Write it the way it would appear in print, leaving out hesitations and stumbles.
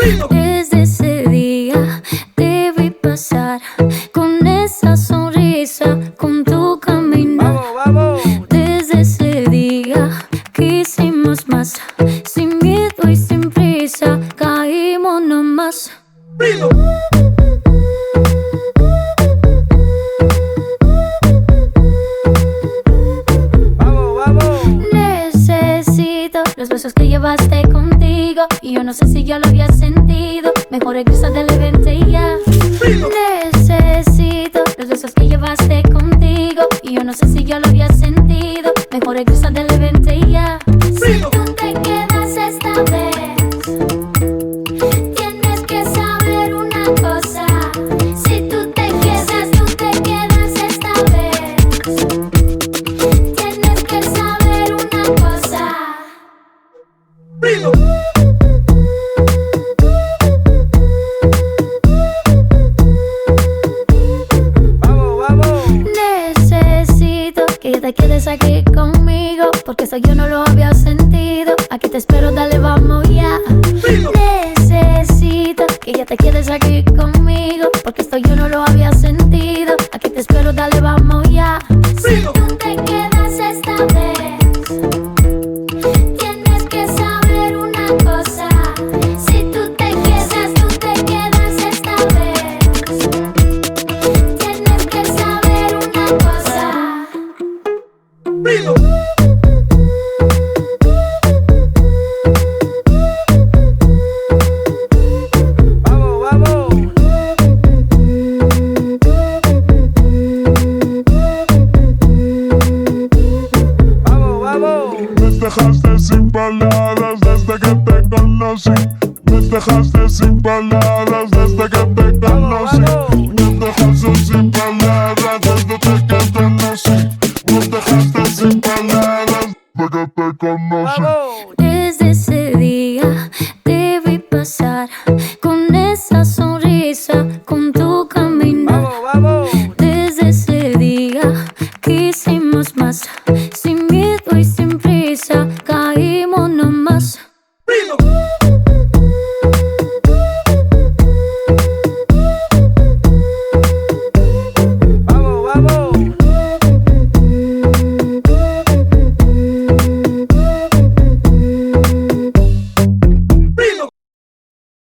Desde ese día te vi pasar con esa sonrisa, con tu caminar. Desde ese día quisimos más, sin miedo y sin prisa, caímos nomás. Necesito los besos que llevaste contigo y yo no sé si ya lo había sentido. Mejor regresa del evento y ya. Necesito los besos que llevaste contigo y yo no sé si ya lo había sentido. Mejor regresa del evento y ya. Si tú te quedas esta vez, tienes que saber una cosa. Si tú te quedas esta vez, tienes que saber una cosa. Necesito que te quedes aquí conmigo, porque eso yo no lo había sentido. Aquí te espero, dale, vamos ya. Necesito que ya te quedes aquí conmigo, porque esto yo no lo había sentido. Aquí te espero, dale, vamos ya. Si tú te quedas esta vez, tienes que saber una cosa. Si tú te quedas esta vez, tienes que saber una cosa. Me dejaste sin palabras desde que te conocí. Me dejaste sin palabras.